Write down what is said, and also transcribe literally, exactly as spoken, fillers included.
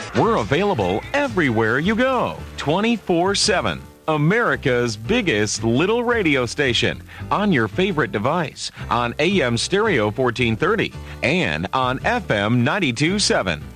We're available everywhere you go, twenty-four seven. America's biggest little radio station, on your favorite device, on A M Stereo fourteen thirty, and on F M ninety-two point seven.